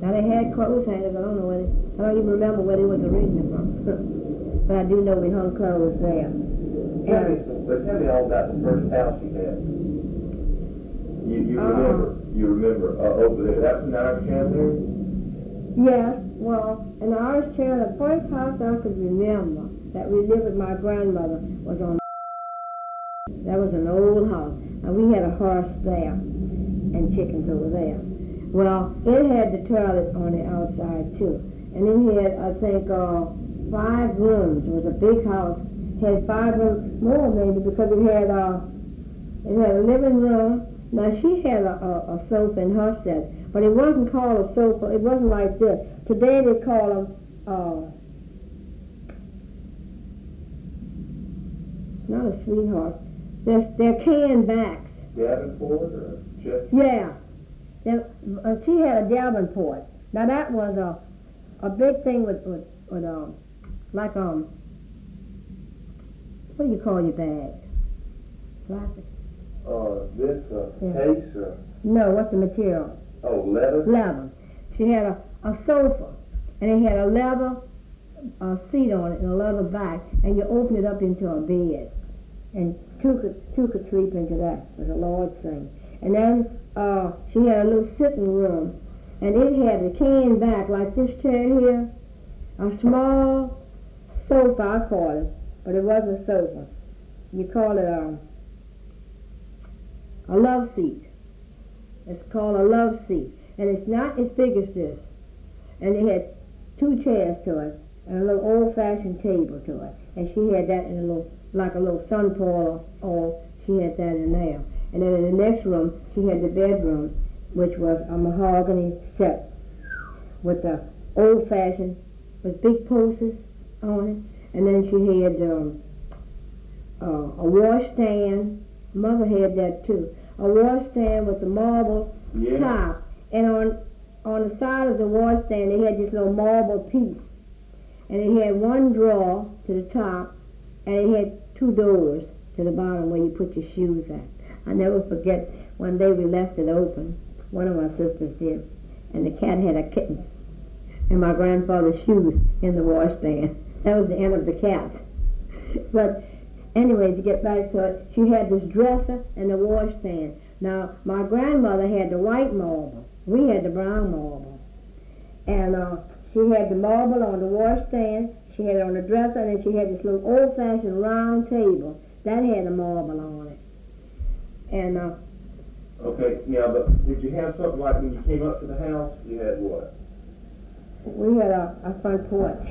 Now they had clothes hangers. I don't even remember where they was originally from. But I do know we hung clothes there. Tell me all about the first house you had. You remember over there. That's an Irish Chandler? Yes, well, in the Irish Chandler, the first house I could remember that we lived with my grandmother was on. That was an old house. And we had a horse there and chickens over there. Well, it had the toilet on the outside too. And it had, I think, 5 rooms. It was a big house. It had 5 rooms, more maybe, because it had a living room. Now, she had a sofa in her set, but it wasn't called a sofa. It wasn't like this. Today they call them, not a sweetheart. They're can backs. Davenport or Chester? Yeah. She had a Davenport. Now, that was a big thing with like, what do you call your bag? Plastic? Case or? No, what's the material? Oh, leather? Leather. She had a sofa, and it had a leather seat on it and a leather back, and you open it up into a bed, and two could sleep into that. It was a large thing. And then she had a little sitting room, and it had a can back like this chair here, a small sofa, I call it, but it wasn't a sofa. You call it a love seat. It's called a love seat. And it's not as big as this. And it had 2 chairs to it and a little old-fashioned table to it. And she had that in a little, like a little sun parlor, or she had that in there. And then in the next room, she had the bedroom, which was a mahogany set with the old-fashioned, with big posters on it. And then she had a washstand. Mother had that too. A washstand with the marble top. And on the side of the washstand, they had this little marble piece. And it had 1 drawer to the top, and it had 2 doors to the bottom where you put your shoes at. I never forget one day we left it open. One of my sisters did. And the cat had a kitten. And my grandfather's shoes in the washstand. That was the end of the cat. But anyway, to get back to it, she had this dresser and the washstand. Now, my grandmother had the white marble. We had the brown marble. And she had the marble on the washstand, she had it on the dresser, and then she had this little old-fashioned round table. That had a marble on it. And, okay, yeah, but did you have something like when you came up to the house, you had what? We had a front porch.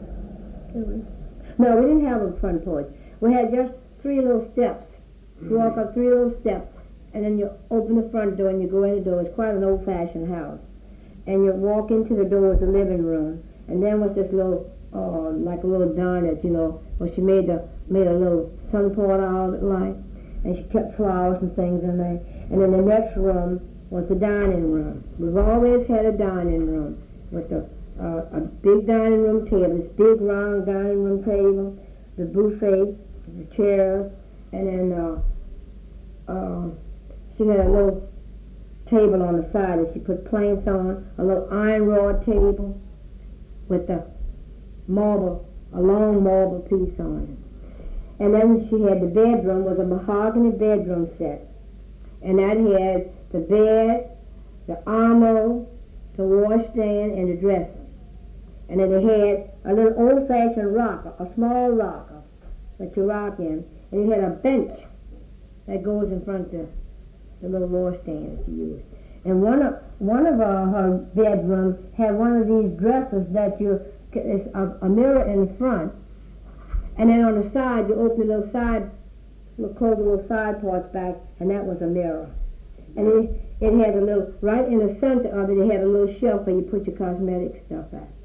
No, we didn't have a front porch. We had just 3 little steps. You walk up 3 little steps, and then you open the front door and you go in the door. It's quite an old-fashioned house. And you walk into the door of the living room, and then was this little, like a little diner, you know, where she made a little sun portal out of it, like, and she kept flowers and things in there. And then the next room was the dining room. We've always had a dining room with a big dining room table, this big round dining room table, the buffet, the chairs, and then she had a little table on the side that she put planks on, a little iron rod table with a long marble piece on it. And then she had the bedroom, was a mahogany bedroom set. And that had the bed, the armor, the washstand, and the dresser. And then it had a little old-fashioned rocker, a small rocker that you rock in. And it had a bench that goes in front of the little washstand that you use. And one of her bedrooms had one of these dressers that it's a mirror in the front, and then on the side you open the little side, close the little side parts back, and that was a mirror. And it had a little, right in the center of it, it had a little shelf where you put your cosmetic stuff at.